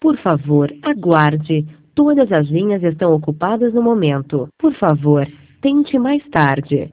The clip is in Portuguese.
Por favor, aguarde. Todas as linhas estão ocupadas no momento. Por favor, tente mais tarde.